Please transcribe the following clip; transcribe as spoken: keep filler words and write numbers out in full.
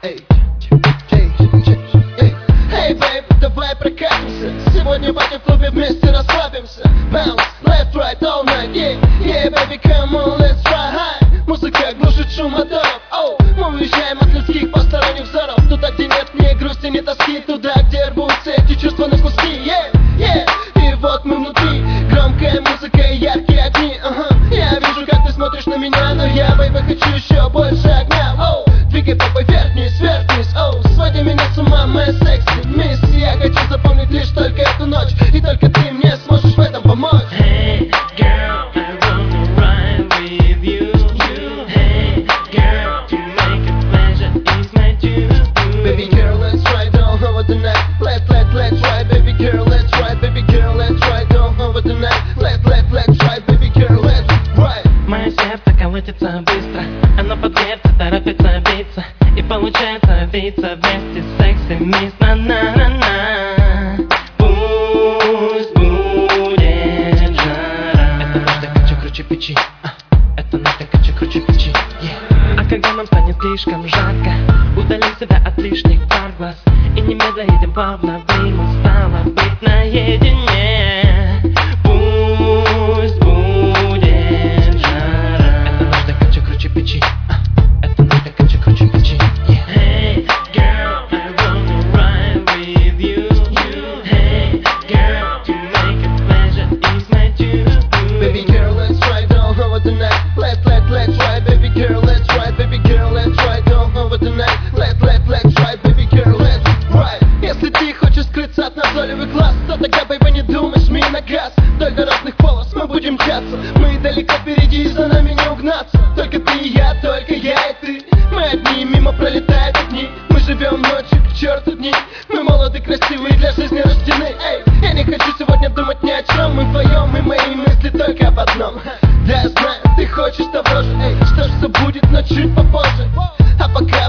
Эй, эй, эй, эй, бейб, давай прокатимся. Сегодня в этом клубе вместе расслабимся. Bounce, left, right, all night, yeah, yeah, baby, come on, let's try high. Музыка глушит шум моторов, оу. Мы уезжаем от людских посторонних взоров. Туда, где нет ни грусти, ни тоски. Туда, где рвутся эти чувства на куски, yeah, yeah. И вот мы внутри, громкая музыка и яркие огни, ага. Я вижу, как ты смотришь на меня, но я, бейби, хочу еще больше огня, оу. Двигай попой вверх-вниз, вверх-вниз, оу. Своди меня с ума, моя секси мисс. Я хочу запомнить лишь только эту ночь, и только ты мне сможешь в этом помочь. Hey, girl, I wanna ride with you. You, hey, girl, to make a pleasure is my duty. Baby girl, let's ride all over the night. Let, let, let's ride, baby girl, let's ride, baby girl, let's ride all over the night. Let, let, let's ride, baby girl, let's ride. Мое сердце колотится быстро, оно под дверцей торопится биться. И получается биться вместе с секси мисс. На-на-на-на. Пусть будет жара. Это нужно круче, круче печи. Это нужно круче, круче печи. Yeah. А когда нам станет слишком жарко, удалим себя от лишних пар глаз. И немедля едем плавно в Рим. Стало быть наедине. Пусть будет жара. Это нужно круче, круче печи. Это нужно круче, круче печи. Yeah. Hey, girl, I wanna ride with you. You, hey, girl, to make a pleasure is my duty. Baby girl, let's ride all over the night. Let, let, let's ride, baby girl, let's ride, baby girl, let's ride all over the night. Let, let, let's ride, baby girl, let's ride. Если ты хочешь скрыться от назойливых глаз, то тогда, бейби, не думай, жми на газ. Вдоль дорожных полос мы будем мчаться. Мы далеко впереди, за нами не угнаться. Только ты и я, только я и ты. Мы одни, мимо пролетают дни. Мы живем ночью, к черту дни. Мы молоды, красивые, для жизни рождены. Эй, я не хочу сегодня думать ни о чем. Мы вдвоем, и мои мысли только об одном. Да, я знаю, ты хочешь того же. Эй, что ж, все будет, но чуть попозже. А пока